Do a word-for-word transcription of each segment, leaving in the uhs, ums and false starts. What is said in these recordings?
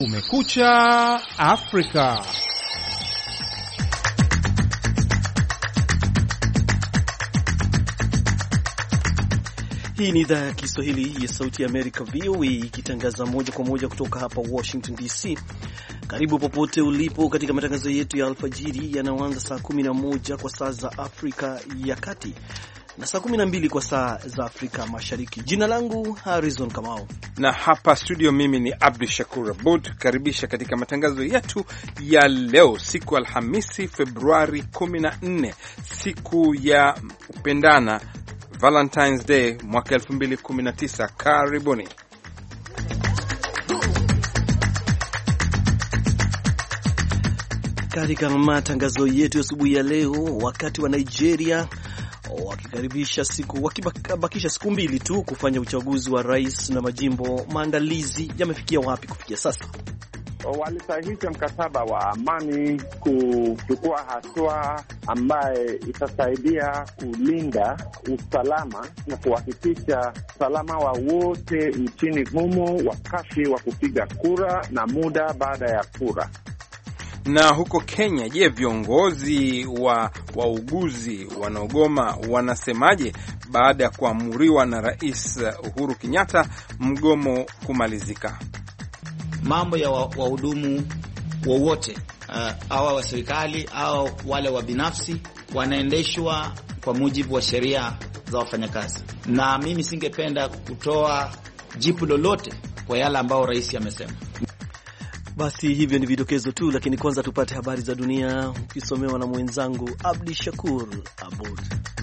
Kumekucha Afrika. Hii ni idhaa ya Kiswahili ya Sauti ya Amerika, V O A, ikitangaza moja kwa moja kutoka hapa Washington D C. Karibu popote ulipo katika matangazo yetu ya alfajiri yanayoanza saa kumi na moja kwa saa za Afrika ya Kati na saa kumi na mbili kwa saa za Afrika Mashariki. Jina langu Harrison Kamau, na hapa studio mimi ni Abdu Shakur Abud. Karibisha katika matangazo yetu ya leo, siku Alhamisi Februari kumi na nne, siku ya upendana, Valentine's Day mwaka elfu mbili kumi na tisa. Karibuni. Katika matangazo yetu asubuhi ya leo, wakati wa Nigeria wakikaribisha siku wakibakisha siku mbili tu kufanya uchaguzi wa rais na majimbo, maandalizi yamefikia wapi kufikia sasa? Walisahihisha mkataba wa amani kuchukua hatua ambaye itasaidia kulinda usalama na kuhakikisha usalama wa wote nchini humo wakati wa kupiga kura na muda baada ya kura. Na huko Kenya, je, viongozi wa wauguzi wanaogoma wanasemaje baada ya kuamuriwa na Rais Uhuru Kenyatta mgomo kumalizika? Mambo ya wahudumu wowote uh, awa wa serikali au wale wa binafsi wanaendeshwa kwa mujibu wa sheria za wafanyakazi, na mimi singependa kutoa jipu lolote kwa yale ambao rais amesema. Basi hivyo ni vidokezo tu, lakini kwanza tupate habari za dunia ukisomewa na mwenzangu Abdi Shakur Abud.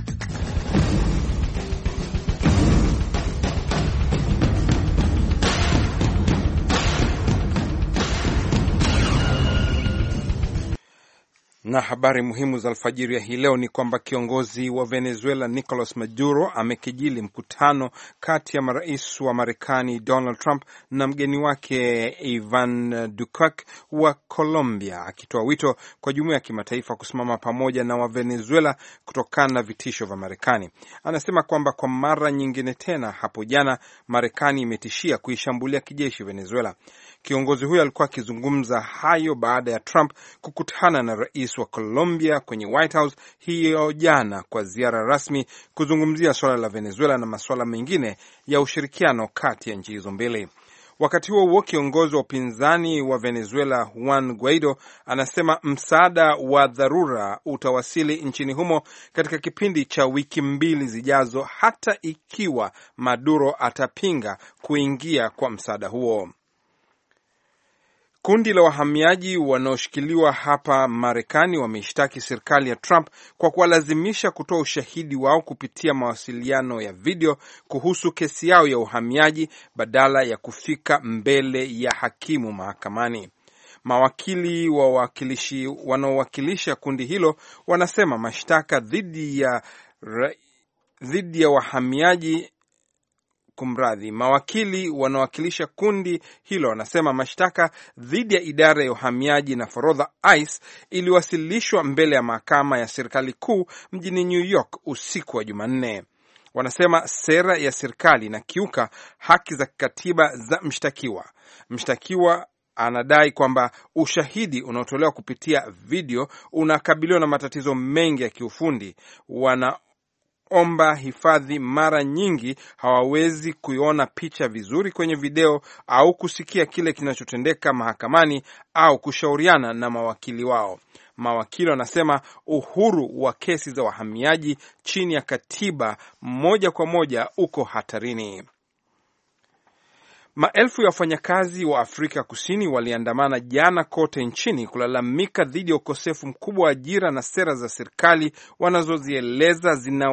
Na habari muhimu za alfajiri ya hii leo ni kwamba kiongozi wa Venezuela Nicolas Maduro amekijili mkutano kati ya marais wa Marekani Donald Trump na mgeni wake Ivan Duque wa Colombia, akitoa wito kwa jumuiya ya kimataifa kusimama pamoja na wa Venezuela kutokana na vitisho vya Marekani. Anasema kwamba kwa mara nyingine tena hapo jana Marekani imetishia kuishambulia kijeshi Venezuela. Kiongozi huyo alikuwa akizungumza hayo baada ya Trump kukutana na rais wa Colombia kwenye White House hiyo jana kwa ziara rasmi kuzungumzia swala la Venezuela na masuala mengine ya ushirikiano kati ya nchi hizo mbili. Wakati huo huo, kiongozi wa upinzani wa Venezuela Juan Guaido anasema msaada wa dharura utawasili nchini humo katika kipindi cha wiki mbili zijazo, hata ikiwa Maduro atapinga kuingia kwa msaada huo. Kundi la wahamiaji wanaoshikiliwa hapa Marekani wameishtaki serikali ya Trump kwa kuwalazimisha kutoa ushahidi wao kupitia mawasiliano ya video kuhusu kesi yao ya uhamiaji badala ya kufika mbele ya hakimu mahakamani. Mawakili wa wawakilishi wanaowakilisha kundi hilo wanasema mashtaka dhidi ya dhidi ya wahamiaji Kumradhi, mawakili wanawakilisha kundi hilo wanasema mashtaka dhidi ya idara ya uhamiaji na forodha I C E iliwasilishwa mbele ya mahakama ya serikali kuu mjini New York usiku wa Jumanne. Wanasema sera ya serikali inakiuka haki za kikatiba za mshtakiwa. Mshtakiwa anadai kwamba ushahidi unaotolewa kupitia video unakabiliwa na matatizo mengi ya kiufundi. Wana omba hifadhi mara nyingi hawawezi kuiona picha vizuri kwenye video au kusikia kile kinachotendeka mahakamani au kushauriana na mawakili wao. Mawakili wanasema uhuru wa kesi za wahamiaji chini ya katiba moja kwa moja uko hatarini. Maelfu ya wafanyakazi wa Afrika Kusini waliandamana jana kote nchini kulalamika dhidi ya ukosefu mkubwa wa ajira na sera za serikali wanazozieleza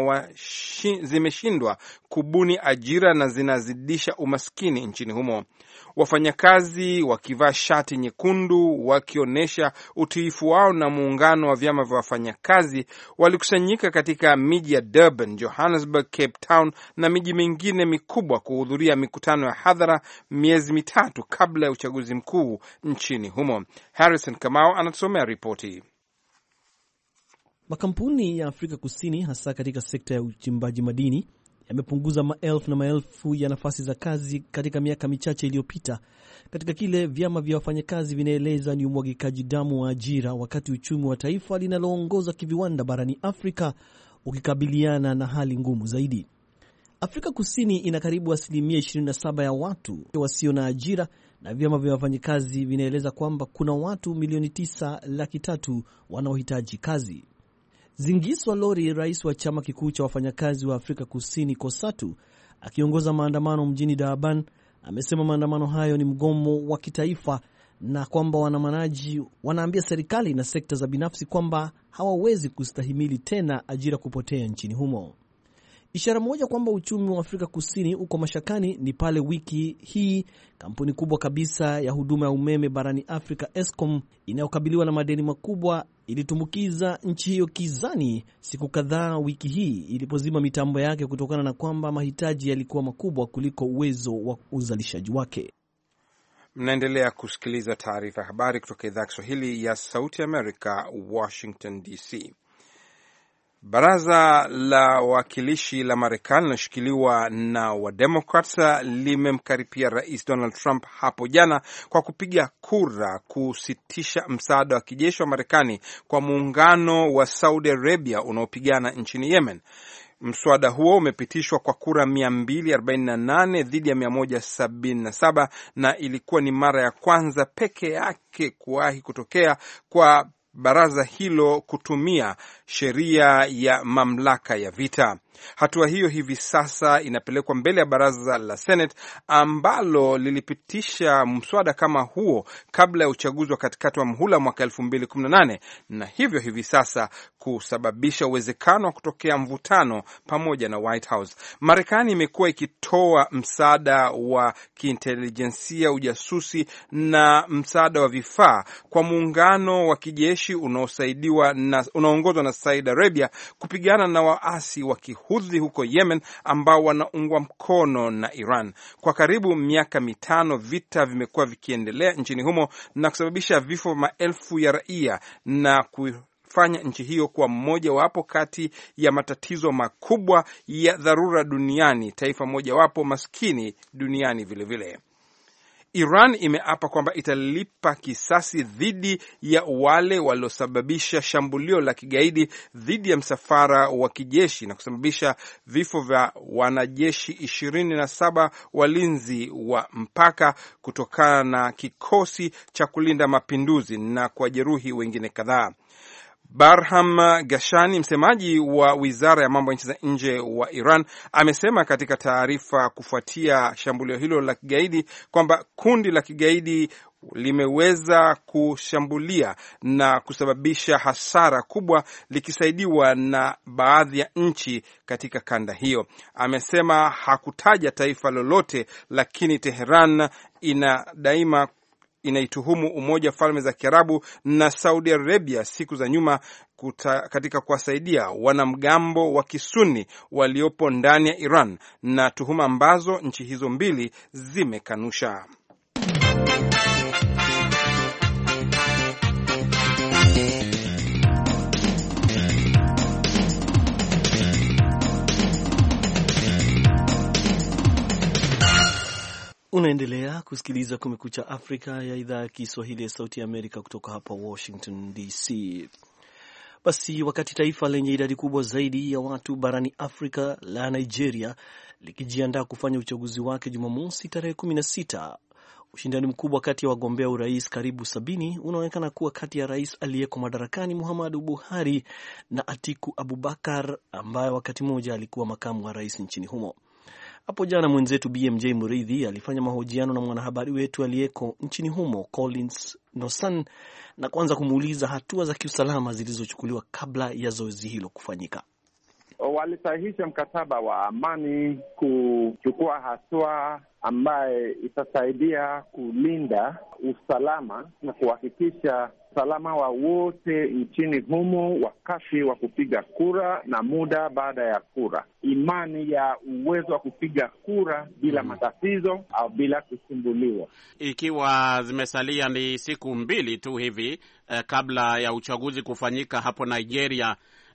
zimeshindwa kubuni ajira na zinazidisha umaskini nchini humo. Wafanyakazi wakivaa shati nyekundu wakionyesha utiifu wao na muungano wa vyama vya wafanyakazi walikusanyika katika miji ya Durban, Johannesburg, Cape Town na miji mingine mikubwa kuhudhuria mikutano ya hadhara miezi mitatu kabla ya uchaguzi mkuu nchini humo. Harrison Kamau anatusomea ripoti. Makampuni ya Afrika Kusini hasa katika sekta ya uchimbaji madini yamepunguza maelfu na maelfu ya nafasi za kazi katika miaka michache iliyopita, katika kile vyama vya wafanyakazi vinaeleza ni umwagikaji damu wa ajira, wakati uchumi wa taifa linaloongoza kiviwanda barani Afrika ukikabiliana na hali ngumu zaidi. Afrika Kusini ina karibu asilimia ishirini na saba ya watu wasio na ajira, na vyama vya wafanyakazi vinaeleza kwamba kuna watu milioni tisa laki tatu wanaohitaji kazi. Zingiswa Lori, rais wa chama kikuu cha wafanyakazi wa Afrika Kusini KOSATU, akiongoza maandamano mjini Durban, amesema maandamano hayo ni mgomo wa kitaifa na kwamba waandamanaji wanaambia serikali na sekta za binafsi kwamba hawawezi kustahimili tena ajira kupotea nchini humo. Ishara moja kwamba uchumi wa Afrika Kusini uko mashakani ni pale wiki hii kampuni kubwa kabisa ya huduma ya umeme barani Afrika, Eskom, inayokabiliwa na madeni makubwa, ilitumbukiza nchi hiyo kizani siku kadhaa wiki hii ilipozima mitambo yake kutokana na kwamba mahitaji yalikuwa makubwa kuliko uwezo wa uzalishaji wake. Mnaendelea kusikiliza taarifa ya habari kutoka idhaa ya Kiswahili ya Sauti Amerika, Washington D C. Baraza la Wawakilishi la Marekani linaloshikiliwa na Wademokrats limemkaripia Rais Donald Trump hapo jana kwa kupiga kura kusitisha msaada wa kijeshi wa Marekani kwa muungano wa Saudi Arabia unaopigana nchini Yemen. Mswada huo umepitishwa kwa kura mia mbili arobaini na nane dhidi ya mia moja sabini na saba na ilikuwa ni mara ya kwanza peke yake kuwahi kutokea kwa baraza hilo kutumia sheria ya mamlaka ya vita. Hatua hiyo hivi sasa inapelekwa mbele ya baraza la Senate ambalo lilipitisha mswada kama huo kabla ya uchaguzi wa katikati wa muhula mwaka elfu mbili kumi na nane, na hivyo hivi sasa kusababisha uwezekano wa kutokea mvutano pamoja na White House. Marekani imekuwa ikitoa msaada wa kiintelijensia, ujasusi na msaada wa vifaa kwa muungano wa kijeshi unaosaidiwa na unaongozwa na Saudi Arabia kupigana na waasi wa Houthi huko Yemen ambao wanaungwa mkono na Iran. Kwa karibu miaka mitano vita vimekuwa vikiendelea nchini humo na kusababisha vifo maelfu ya raia na kufanya nchi hiyo kuwa mmoja wapo kati ya matatizo makubwa ya dharura duniani, taifa moja wapo maskini duniani vile vile. Iran imeapa kwamba italipa kisasi dhidi ya wale waliosababisha shambulio la kigaidi dhidi ya msafara wa kijeshi na kusababisha vifo vya wanajeshi ishirini na saba walinzi wa mpaka kutokana na kikosi cha kulinda mapinduzi na kujeruhi wengine kadhaa. Barham Gashani, msemaji wa wizara ya mambo ya nchi za nje wa Iran, amesema katika taarifa kufuatia shambulio hilo la kigaidi kwamba kundi la kigaidi limeweza kushambulia na kusababisha hasara kubwa likisaidiwa na baadhi ya nchi katika kanda hiyo. Amesema hakutaja taifa lolote, lakini Tehran ina daima inaituhumu Umoja wa Falme za Kiarabu na Saudi Arabia siku za nyuma kuta, katika kuwasaidia wanamgambo wa Kisuni waliopo ndani ya Iran, na tuhuma ambazo nchi hizo mbili zimekanusha. Unaendelea kusikiliza Kumekucha Afrika ya idhaa ya Kiswahili ya Sauti ya Amerika kutoka hapa Washington D C. Basi wakati taifa lenye idadi kubwa zaidi ya watu barani Afrika la Nigeria likijiandaa kufanya uchaguzi wake Jumamosi tarehe kumi na sita, ushindani mkubwa kati ya wagombea urais karibu sabini unaonekana kuwa kati ya rais aliyeko madarakani Muhammadu Buhari na Atiku Abubakar ambaye wakati mmoja alikuwa makamu wa rais nchini humo. Hapo jana mwenzetu B M J Muridhi alifanya mahojiano na mwanahabari wetu aliyeko nchini humo Collins Nosan na kuanza kumuuliza hatua za kiusalama zilizochukuliwa kabla ya zoezi hilo kufanyika. Walisahihisha mkataba wa amani kuchukua hatua ambaye itasaidia kulinda usalama na kuhakikisha usalama wa wote nchini humo wakati wa kupiga kura na muda baada ya kura. Imani ya uwezo wa kupiga kura bila hmm, matatizo au bila kusumbuliwa. Ikiwa zimesalia ni siku mbili tu hivi eh, kabla ya uchaguzi kufanyika hapo Nigeria,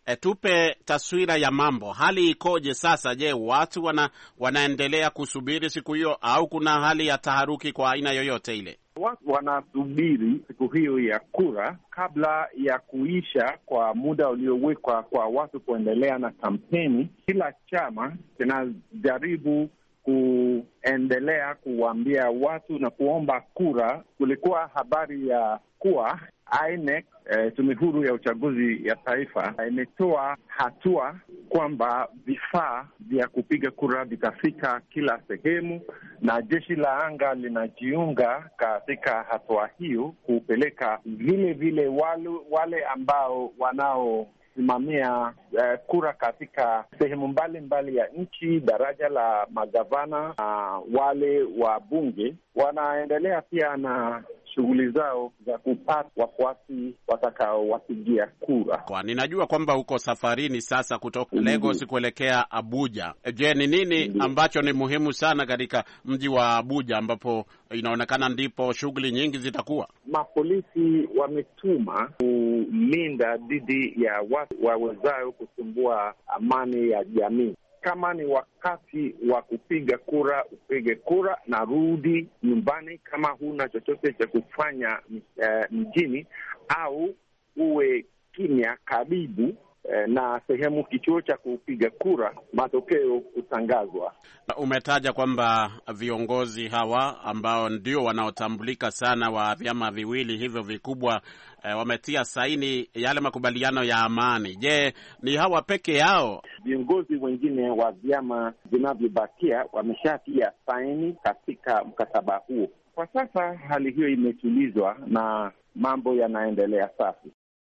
E, tupe taswira ya mambo, hali ikoje sasa? Je, watu wana, wanaendelea kusubiri siku hiyo au kuna hali ya taharuki kwa aina yoyote ile? Watu wanasubiri siku hiyo ya kura kabla ya kuisha kwa muda uliowekwa kwa watu kuendelea na kampeni. Kila chama kinajaribu kuendelea kuwaambia watu na kuomba kura. Kulikuwa habari ya kuwa I N E C, eh, tume huru ya uchaguzi ya taifa, imetoa hatua kwamba vifaa vya kupiga kura vitafika kila sehemu, na jeshi la anga linajiunga katika hatua hiyo kupeleka vile vile wale, wale ambao wanao simamia uh, kura katika sehemu mbalimbali ya nchi, daraja la magavana, uh, wale wa bunge wanaendelea pia na shughuli zao za kupata wafuasi watakaowapigia kura. Kwa ninajua kwamba uko safarini sasa kutoka mm-hmm. Lagos kuelekea Abuja. Je, ni nini mm-hmm. ambacho ni muhimu sana katika mji wa Abuja ambapo inaonekana ndipo shughuli nyingi zitakuwa? Mapolisi wametuma kulinda dhidi ya watu wawezao kusumbua amani ya jamii. Kama ni wakati wa kupiga kura, upige kura na rudi nyumbani kama huna chochote cha kufanya uh, mjini, au uwe kimya karibu uh, na sehemu kituo cha kupiga kura, matokeo kutangazwa. Umetaja kwamba viongozi hawa ambao ndio wanaotambulika sana wa vyama viwili hivyo vikubwa E, wametia saini yale makubaliano ya amani. Je, ni hawa peke yao? Viongozi wengine wa vyama vinavyobakia wameshatia saini katika mkataba huo. Kwa sasa hali hiyo imetulizwa na mambo yanaendelea safi.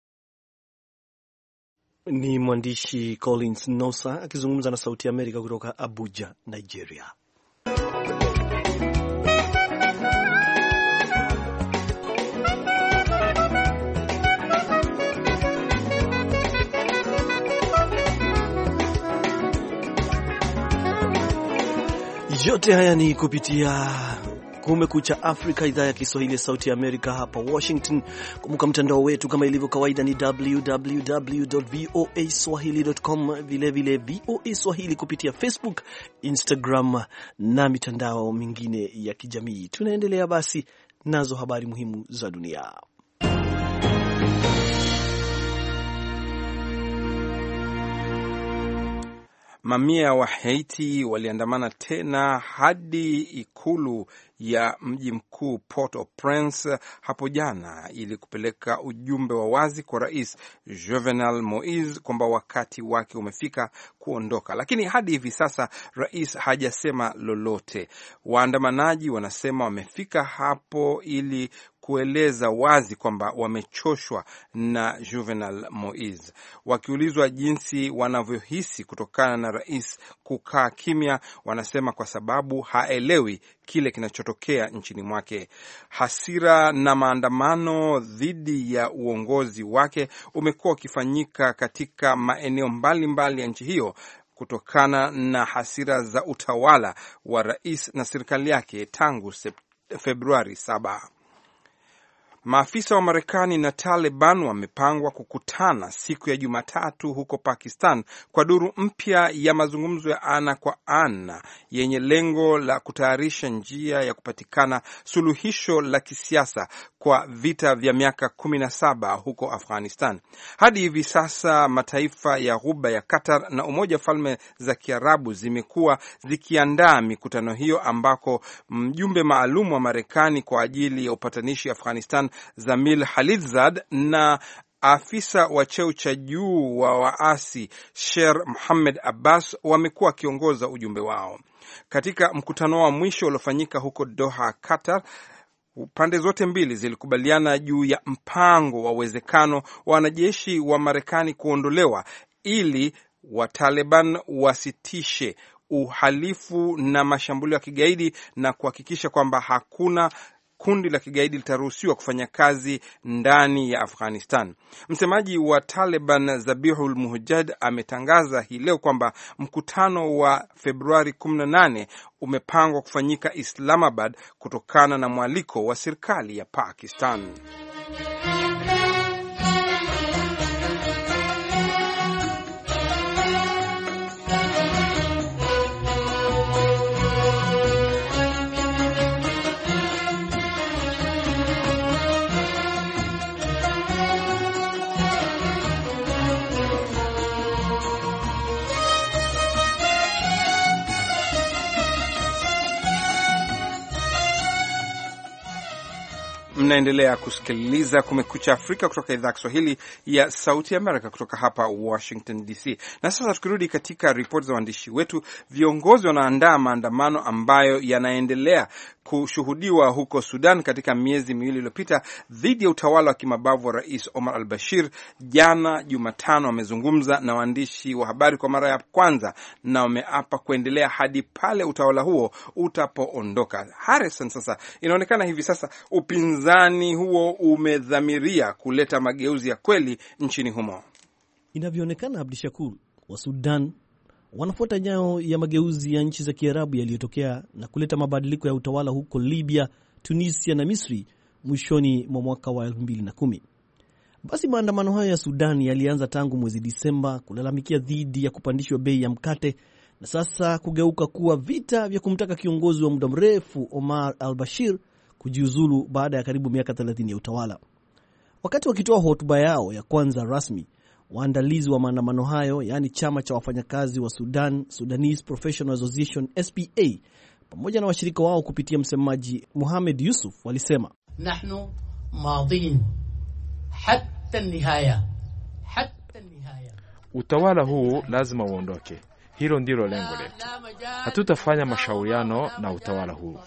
Ni mwandishi Collins Nosa akizungumza na Sauti ya Amerika kutoka Abuja, Nigeria. Yote haya ni kupitia Kumekucha Afrika, idhaa ya Kiswahili ya Sauti ya Amerika hapa Washington. Kumbuka mtandao wetu kama ilivyo kawaida ni w w w dot voa swahili dot com, vile vile V O A Swahili kupitia Facebook, Instagram na mitandao mingine ya kijamii. Tunaendelea basi nazo habari muhimu za dunia. Mamia wa Haiti waliandamana tena hadi ikulu ya mji mkuu Port-au-Prince hapo jana ili kupeleka ujumbe wa wazi kwa Rais Jovenel Moise kwamba wakati wake umefika kuondoka. Lakini hadi hivi sasa rais hajasema lolote. Waandamanaji wanasema wamefika hapo ili kueleza wazi kwamba wamechoshwa na Jovenel Moise. Wakiulizwa jinsi wanavyohisi kutokana na rais kukaa kimya, wanasema kwa sababu haelewi kile kinachotokea nchini mwake. Hasira na maandamano dhidi ya uongozi wake umekuwa ukifanyika katika maeneo mbalimbali ya nchi hiyo kutokana na hasira za utawala wa rais na serikali yake tangu Februari saba. Maafisa wa Marekani na Taliban wamepangwa kukutana siku ya Jumatatu huko Pakistan kwa duru mpya ya mazungumzo ya ana kwa ana yenye lengo la kutayarisha njia ya kupatikana suluhisho la kisiasa kwa vita vya miaka kumi na saba huko Afghanistan. Hadi hivi sasa mataifa ya Ghuba ya Qatar na Umoja wa Falme za Kiarabu zimekuwa zikiandaa mikutano hiyo, ambako mjumbe maalum wa Marekani kwa ajili ya upatanishi Afghanistan Zamil Khalilzad na afisa wa cheo cha juu wa waasi Sher Mohamed Abbas wamekuwa wakiongoza ujumbe wao. Katika mkutano wa mwisho uliofanyika huko Doha, Qatar, pande zote mbili zilikubaliana juu ya mpango wa uwezekano wa wanajeshi wa Marekani kuondolewa ili wa Taliban wasitishe uhalifu na mashambulio ya kigaidi na kuhakikisha kwamba hakuna kundi la kigaidi litaruhusiwa kufanya kazi ndani ya Afghanistan. Msemaji wa Taliban Zabihul Mujahid ametangaza hii leo kwamba mkutano wa Februari kumi na nane umepangwa kufanyika Islamabad kutokana na mwaliko wa serikali ya Pakistan. Mnaendelea kusikiliza Kumekucha Afrika kutoka idhaa ya Kiswahili ya Sauti ya Amerika kutoka hapa Washington D C. Na sasa tukirudi katika ripoti za waandishi wetu, viongozi wanaandaa maandamano ambayo yanaendelea kushuhudiwa huko Sudan katika miezi miwili iliyopita dhidi ya utawala wa kimabavu wa Rais Omar al-Bashir. Jana Jumatano wamezungumza na waandishi wa habari kwa mara ya kwanza na wameapa kuendelea hadi pale utawala huo utapoondoka. Harrison, sasa inaonekana hivi sasa upinzani huo umedhamiria kuleta mageuzi ya kweli nchini humo. Inavyoonekana, Abdishakur, wa Sudan wanafuata nyayo ya mageuzi ya nchi za Kiarabu yaliyotokea na kuleta mabadiliko ya utawala huko Libya, Tunisia na Misri mwishoni mwa mwaka wa elfu mbili na kumi. Basi maandamano hayo ya Sudan yalianza tangu mwezi Disemba kulalamikia dhidi ya kupandishwa bei ya mkate na sasa kugeuka kuwa vita vya kumtaka kiongozi wa muda mrefu Omar al-Bashir kujiuzulu baada ya karibu miaka thelathini ya utawala. Wakati wakitoa hotuba yao ya kwanza rasmi, waandalizi wa maandamano hayo, yani chama cha wafanyakazi wa Sudan, Sudanese Professional Association S P A, pamoja na washirika wao kupitia msemaji Mohamed Yusuf, walisema nahnu madin hatta nihaya hatta nihaya, utawala huu lazima uondoke. Hilo ndilo lengo letu. Hatutafanya mashauriano na utawala huu.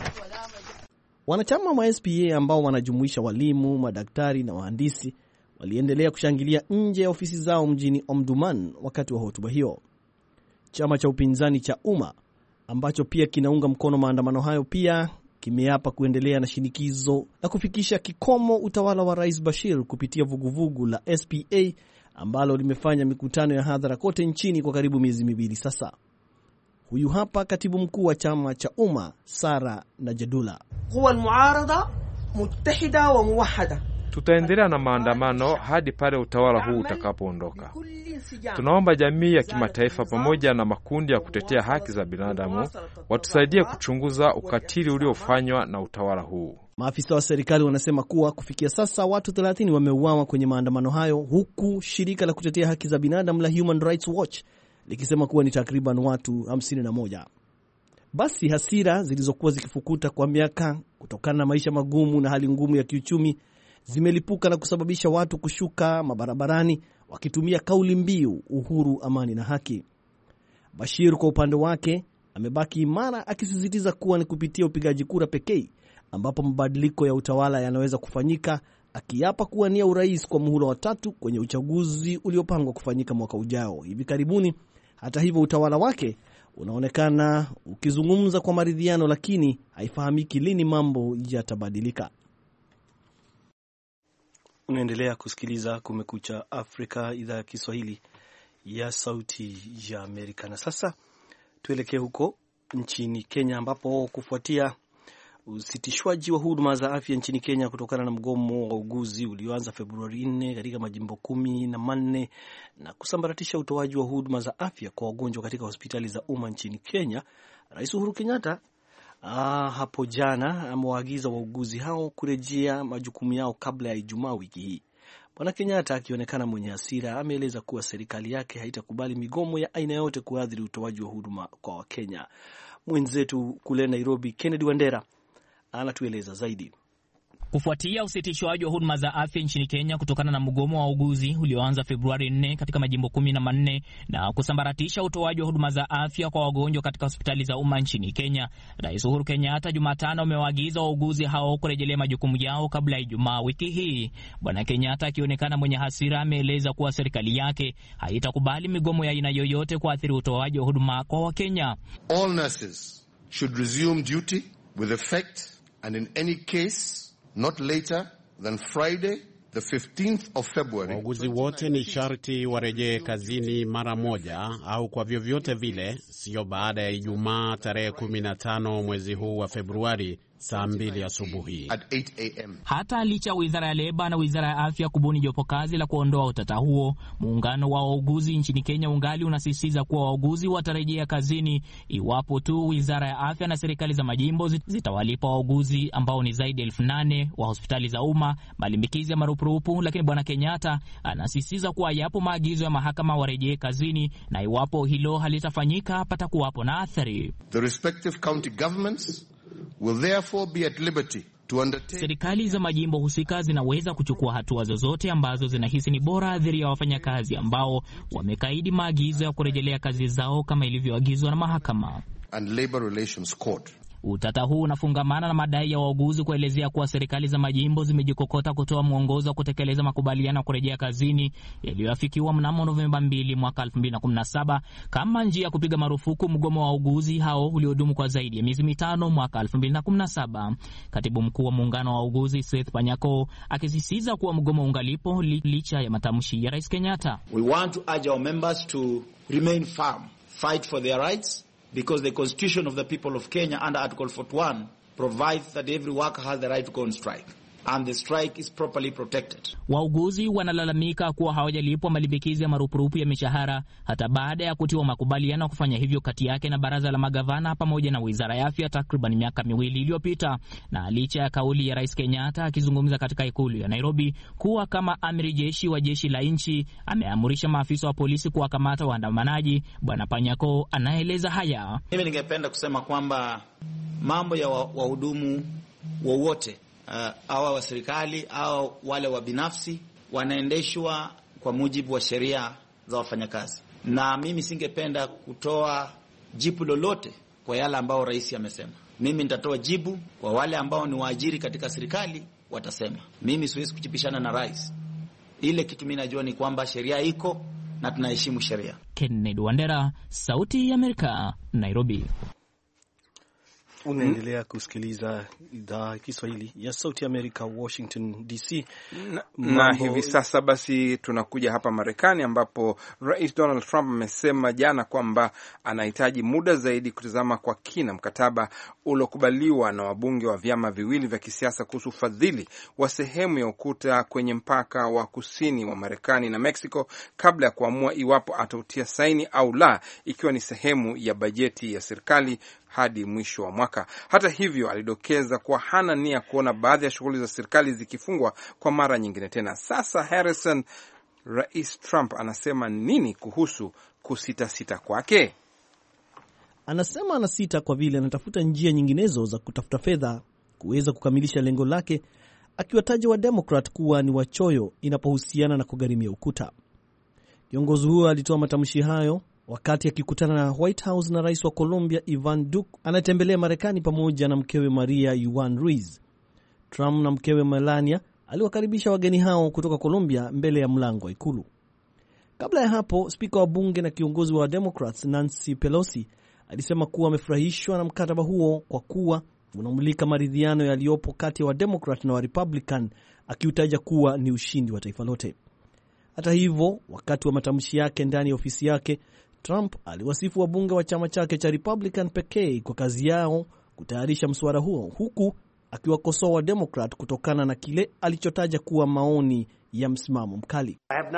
Wanachama wa S P A ambao wanajumuisha walimu, madaktari na wahandisi waliendelea kushangilia nje ya ofisi zao mjini Omdurman wakati wa hotuba hiyo. Chama cha upinzani cha Umma ambacho pia kinaunga mkono maandamano hayo pia kimeapa kuendelea na shinikizo na kufikisha kikomo utawala wa Rais Bashir kupitia vuguvugu la S P A ambalo limefanya mikutano ya hadhara kote nchini kwa karibu miezi miwili sasa. Huyu hapa katibu mkuu wa chama cha Umma, Sara Najadula. Huwa al-muarada muttahida wa muwahhada. Tutaendelea na maandamano hadi pale utawala huu utakapoondoka. Tunaomba jamii ya kimataifa pamoja na makundi ya kutetea haki za binadamu watusaidie kuchunguza ukatili uliofanywa na utawala huu. Maafisa wa serikali wanasema kuwa kufikia sasa watu thelathini wameuawa kwenye maandamano hayo, huku shirika la kutetea haki za binadamu la Human Rights Watch likisema kuwa ni takriban watu hamsini na moja. Basi hasira zilizokuwa zikifukuta kwa miaka kutokana na maisha magumu na hali ngumu ya kiuchumi zimelipuka na kusababisha watu kushuka mabarabarani wakitumia kauli mbiu uhuru, amani na haki. Bashir kwa upande wake amebaki imara, akisisitiza kuwa ni kupitia upigaji kura pekee ambapo mabadiliko ya utawala yanaweza kufanyika, akiapa kuwania urais kwa muhula wa tatu kwenye uchaguzi uliopangwa kufanyika mwaka ujao hivi karibuni. Hata hivyo, utawala wake unaonekana ukizungumza kwa maridhiano, lakini haifahamiki lini mambo yatabadilika. Unaendelea kusikiliza Kumekucha Afrika, idhaa ya Kiswahili ya Sauti ya Amerika. Na sasa tuelekee huko nchini Kenya, ambapo kufuatia usitishwaji wa huduma za afya nchini Kenya kutokana na mgomo wa uguzi ulioanza Februari nne katika majimbo kumi na manne na kusambaratisha utoaji wa huduma za afya kwa wagonjwa katika hospitali za umma nchini Kenya, Rais Uhuru Kenyatta Ah, hapo jana amewaagiza wauguzi hao kurejea majukumu yao kabla ya Ijumaa wiki hii. Bwana Kenyatta akionekana mwenye hasira ameeleza kuwa serikali yake haitakubali migomo ya aina yote kuathiri utoaji wa huduma kwa Wakenya. Mwenzetu kule Nairobi, Kennedy Wandera, anatueleza zaidi. Kufuatia usitishwaji wa huduma za afya nchini Kenya kutokana na mgomo wa uguzi ulioanza Februari nne katika majimbo kumi na manne na kusambaratisha utoaji wa huduma za afya kwa wagonjwa katika hospitali za umma nchini Kenya, Rais Uhuru Kenyatta Jumatano amewaagiza wauguzi hao kurejelea majukumu yao kabla ya Ijumaa wiki hii. Bwana Kenyatta akionekana mwenye hasira ameeleza kuwa serikali yake haitakubali migomo ya aina yoyote kuathiri utoaji wa huduma kwa Wakenya. All nurses should resume duty with effect and in any case not later than Friday the fifteenth of February. Wauguzi wote ni sharti warejee kazini mara moja au kwa vyovyote vile, sio baada ya Ijumaa tarehe kumi na tano mwezi huu wa Februari saa mbili asubuhi. Hata licha Wizara ya Leba na Wizara ya Afya kubuni jopo kazi la kuondoa utata huo, muungano wa wauguzi nchini Kenya ungali unasisitiza kuwa wauguzi watarejea kazini iwapo tu Wizara ya Afya na serikali za majimbo zitawalipa wauguzi ambao ni zaidi ya elfu nane wa hospitali za umma malimbikizi ya marupurupu. Lakini Bwana Kenyatta anasisitiza kuwa yapo maagizo ya mahakama warejee kazini, na iwapo hilo halitafanyika patakuwapo na athari. The respective county governments will therefore be at liberty Serikali za majimbo husika zinaweza kuchukua hatua zozote ambazo zinahisi ni bora dhidi ya wafanyakazi ambao wamekaidi maagizo ya kurejelea kazi zao kama ilivyoagizwa na mahakama. And Labor Relations Court. Utata huu unafungamana na madai ya wauguzi kuelezea kuwa serikali za majimbo zimejikokota kutoa mwongozo wa kutekeleza makubaliano ya kurejea kazini yaliyoafikiwa mnamo Novemba mbili mwaka elfu mbili na kumi na saba kama njia ya kupiga marufuku mgomo wa wauguzi hao uliodumu kwa zaidi ya miezi mitano mwaka elfu mbili na kumi na saba. Katibu mkuu wa muungano wa wauguzi Seth Panyako akisisitiza kuwa mgomo ungalipo licha ya matamshi ya Rais Kenyatta. We want to urge our members to remain firm, fight for their rights. Because the Constitution of the people of Kenya under Article forty-one provides that every worker has the right to go on strike. And the strike is properly protected. Wauguzi wanalalamika kuwa hawajalipwa malimbikizi ya marupurupu ya mishahara hata baada ya kutiwa makubaliano kufanya hivyo kati yake na baraza la magavana pamoja na Wizara ya Afya takriban miaka miwili iliyopita. Na licha ya kauli ya Rais Kenyatta akizungumza katika ikulu ya Nairobi kuwa kama amiri jeshi wa jeshi la nchi ameamurisha maafisa wa polisi kuwakamata waandamanaji, Bwana Panyako anaeleza haya. Mimi ningependa kusema kwamba mambo ya wahudumu wowote Uh, awa wa serikali au wale wa binafsi wanaendeshwa kwa mujibu wa sheria za wafanyakazi, na mimi singependa kutoa jibu lolote kwa yale ambao rais amesema. Mimi nitatoa jibu kwa wale ambao ni waajiri katika serikali watasema. Mimi siwezi kuchipishana na rais. Ile kitu mimi najua ni kwamba sheria iko na tunaheshimu sheria. Kennedy Wandera, Sauti ya Amerika, Nairobi. Unaendelea kusikiliza idhaa Kiswahili ya Sauti ya Amerika, Washington D C. Na, na hivi sasa basi tunakuja hapa Marekani ambapo Rais Donald Trump amesema jana kwamba anahitaji muda zaidi kutazama kwa kina mkataba uliokubaliwa na wabunge wa vyama viwili vya kisiasa kuhusu ufadhili wa sehemu ya ukuta kwenye mpaka wa kusini wa Marekani na Mexico kabla ya kuamua iwapo atautia saini au la, ikiwa ni sehemu ya bajeti ya serikali hadi mwisho wa mwaka. Hata hivyo, alidokeza kuwa hana nia kuona baadhi ya shughuli za serikali zikifungwa kwa mara nyingine tena. Sasa Harrison, Rais Trump anasema nini kuhusu kusita-sita kwake? Anasema anasita kwa vile anatafuta njia nyinginezo za kutafuta fedha kuweza kukamilisha lengo lake, akiwataja wa Democrat kuwa ni wachoyo inapohusiana na kugharimia ukuta. Kiongozi huyo alitoa matamshi hayo wakati akikutana na White House na rais wa Colombia Ivan Duque anatembelea Marekani pamoja na mkewe Maria Juan Ruiz. Trump na mkewe Melania aliwakaribisha wageni hao kutoka Colombia mbele ya mlango wa ikulu. Kabla ya hapo, spika wa bunge na kiongozi wa Democrats Nancy Pelosi alisema kuwa amefurahishwa na mkataba huo kwa kuwa unamulika maridhiano yaliyopo kati ya wa Democrat na wa Republican, akiutaja kuwa ni ushindi wa taifa lote. Hata hivyo, wakati wa matamshi yake ndani ya ofisi yake, Trump aliwasifu wabunge wa chama chake cha Republican pekee kwa kazi yao kutayarisha mswada huo, huku akiwakosoa wa Democrat kutokana na kile alichotaja kuwa maoni ya msimamo mkali.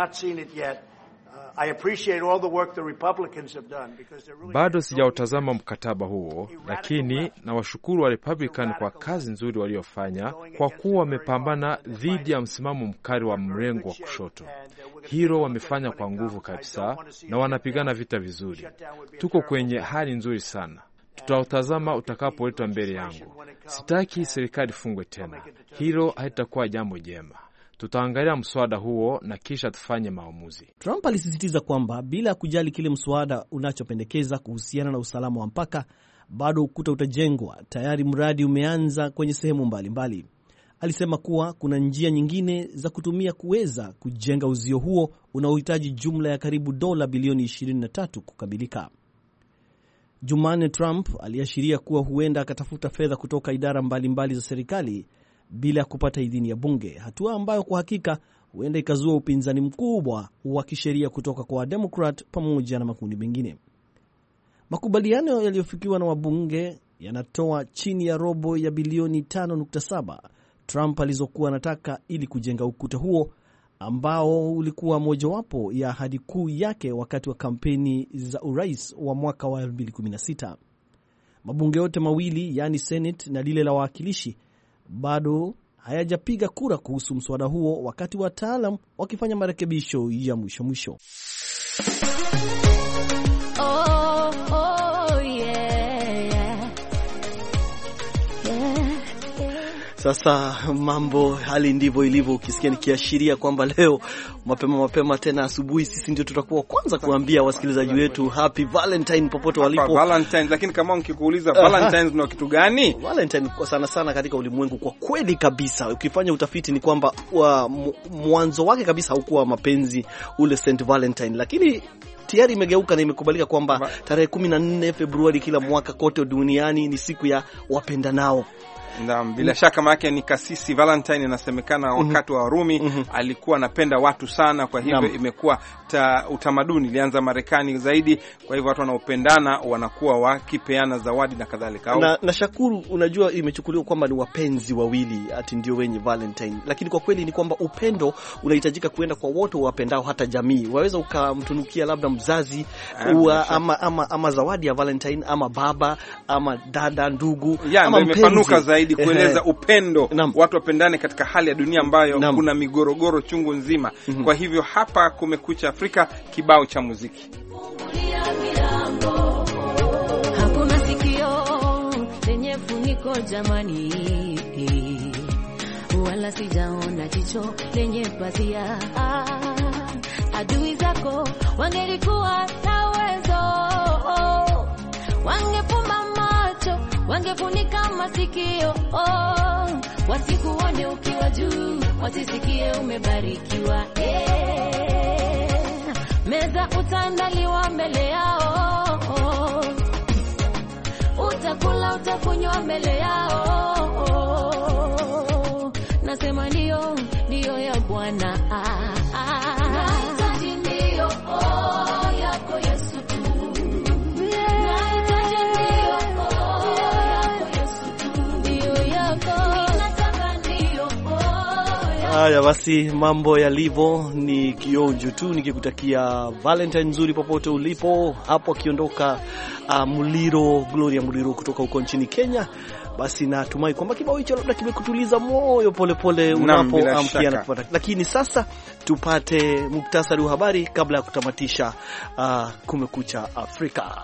Bado sijautazama mkataba huo, lakini na washukuru wa Republican kwa kazi nzuri waliofanya kwa kuwa wamepambana dhidi ya msimamo mkali wa mrengo wa kushoto. Hilo wamefanya kwa nguvu kabisa na wanapigana vita vizuri. Tuko kwenye hali nzuri sana. Tutautazama utakapoletwa mbele yangu. Sitaki serikali fungwe tena. Hilo haitakuwa jambo jema. Tutaangalia mswada huo na kisha tufanye maamuzi. Trump alisisitiza kwamba bila kujali kile mswada unachopendekeza kuhusiana na usalama wa mpaka, bado ukuta utajengwa. Tayari mradi umeanza kwenye sehemu mbalimbali mbali. Alisema kuwa kuna njia nyingine za kutumia kuweza kujenga uzio huo unaohitaji jumla ya karibu dola bilioni ishirini na tatu kukamilika. Jumanne, Trump aliashiria kuwa huenda akatafuta fedha kutoka idara mbalimbali mbali za serikali bila kupata idhini ya bunge, hatua ambayo kwa hakika huenda ikazua upinzani mkubwa wa kisheria kutoka kwa Wademokrat pamoja na makundi mengine. Makubaliano yaliyofikiwa na wabunge yanatoa chini ya robo ya bilioni tano nukta saba Trump alizokuwa anataka ili kujenga ukuta huo, ambao ulikuwa mojawapo ya ahadi kuu yake wakati wa kampeni za urais wa mwaka wa elfu mbili kumi na sita. Mabunge yote mawili, yani Senate na lile la wawakilishi, bado hayajapiga kura kuhusu mswada huo, wakati wataalam wakifanya marekebisho ya mwisho mwisho. Oh, oh, yeah, yeah. Yeah. Sasa mambo hali ndivyo ilivyo, ukisikia nikiashiria kwamba leo mapema mapema tena asubuhi sisi ndio tutakuwa kwanza kuambia wasikilizaji wetu happy Valentine popote walipo. Valentine, lakini kama nikikuuliza Valentine ni kitu gani? Valentine kwa sana sana katika ulimwengu, kwa kweli kabisa ukifanya utafiti ni kwamba mwanzo wake kabisa haukuwa mapenzi ule Saint Valentine, lakini tayari imegeuka na imekubalika kwamba tarehe kumi na nne Februari kila mwaka kote duniani ni siku ya wapendanao. Na bila shaka maana ni kasisi Valentine inasemekana wakati wa Warumi mm -hmm. alikuwa anapenda watu sana, kwa hivyo imekuwa utamaduni, ilianza Marekani zaidi, kwa hivyo watu wanaopendana wanakuwa wakipeana zawadi na kadhalika. Na, na shakuru, unajua imechukuliwa kwamba ni wapenzi wawili ati ndio wenye Valentine, lakini kwa kweli ni kwamba upendo unahitajika kuenda kwa wote wapendao, hata jamii. Waweza ukamtunukia labda mzazi uwa, ama, ama, ama zawadi ya Valentine, ama baba ama dada, ndugu ya, ama imepanuka zaidi kueleza upendo. Nam. Watu wapendane katika hali ya dunia ambayo Nam. kuna migorogoro chungu nzima. mm -hmm. Kwa hivyo hapa Kumekucha Afrika, kibao cha muziki. Hakuna sikio lenye funiko jamani, wala sijaona jicho lenye pazia. Adui zako wangelikuwa na uwezo, wangefumba macho, wangefunika masikio, oh, wasikuone ukiwa juu, wasisikie umebarikiwa. Yeah. Meza utaandaliwa mbele yao, oh, utakula utakunywa mbele yao, oh, nasema ndio ndio ya Bwana. Ah, ah, nahitaji ndio, oh, yako Yesu tu. Nahitaji ndio, oh, yako Yesu tu. Ndio yako. Ninataka ndio, oh, yako. Haya basi, mambo yalivyo ni kionjo tu, nikikutakia Valentine nzuri popote ulipo. Hapo akiondoka uh, Muliro, Gloria Muliro kutoka huko nchini Kenya. Basi natumai kwamba kibao hicho labda kimekutuliza moyo polepole unapoamkia na kupata. Lakini sasa tupate muktasari wa habari kabla ya kutamatisha uh, Kumekucha Afrika.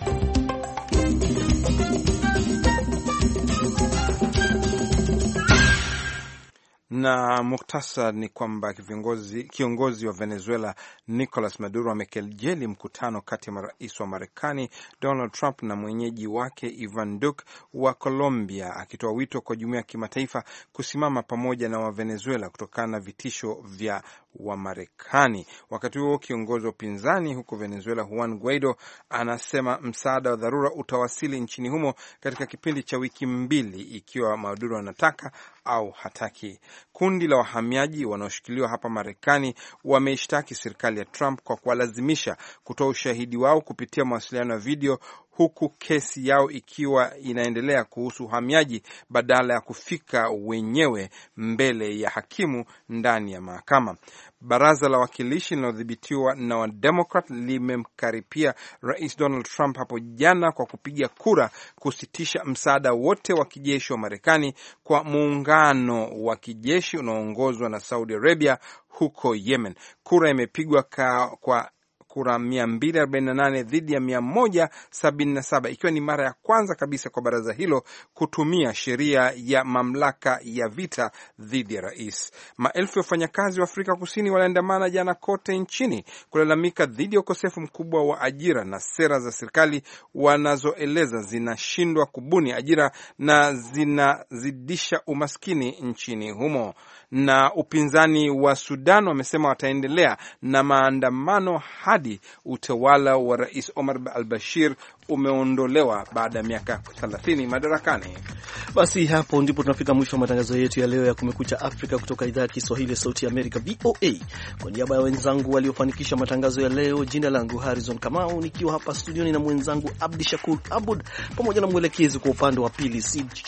Na muktasar ni kwamba kiongozi, kiongozi wa Venezuela Nicolas Maduro amekejeli mkutano kati ya marais wa Marekani Donald Trump na mwenyeji wake Ivan Duque wa Colombia, akitoa wito kwa jumuiya ya kimataifa kusimama pamoja na wa Venezuela kutokana na vitisho vya wa Marekani. Wakati huo kiongozi wa upinzani huko Venezuela Juan Guaido anasema msaada wa dharura utawasili nchini humo katika kipindi cha wiki mbili ikiwa Maduro anataka au hataki. Kundi la wahamiaji wanaoshikiliwa hapa Marekani wameishtaki serikali ya Trump kwa kuwalazimisha kutoa ushahidi wao kupitia mawasiliano ya video, huku kesi yao ikiwa inaendelea kuhusu uhamiaji badala ya kufika wenyewe mbele ya hakimu ndani ya mahakama. Baraza la Wakilishi linalodhibitiwa na Wademokrat limemkaripia Rais Donald Trump hapo jana kwa kupiga kura kusitisha msaada wote wa kijeshi wa Marekani kwa muungano wa kijeshi unaoongozwa na Saudi Arabia huko Yemen. Kura imepigwa kwa kura mia mbili arobaini na nane dhidi ya mia moja sabini na saba, ikiwa ni mara ya kwanza kabisa kwa baraza hilo kutumia sheria ya mamlaka ya vita dhidi ya rais. Maelfu ya wafanyakazi wa Afrika Kusini waliandamana jana kote nchini kulalamika dhidi ya ukosefu mkubwa wa ajira na sera za serikali wanazoeleza zinashindwa kubuni ajira na zinazidisha umaskini nchini humo. Na upinzani wa Sudan wamesema wataendelea na maandamano hadi utawala wa Rais Omar al-Bashir umeondolewa baada ya miaka thelathini madarakani. Basi hapo ndipo tunafika mwisho wa matangazo yetu ya leo ya Kumekucha Afrika kutoka idhaa ya Kiswahili ya Sauti ya Amerika V O A. Kwa niaba ya wenzangu waliofanikisha matangazo ya leo, jina langu Harrison Kamau, nikiwa hapa studioni na mwenzangu Abdi Shakur Abud pamoja na mwelekezi kwa upande wa pili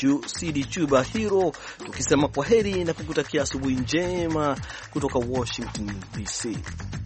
C D Chuba Hero, tukisema kwaheri na kukutakia asubuhi njema kutoka Washington D C.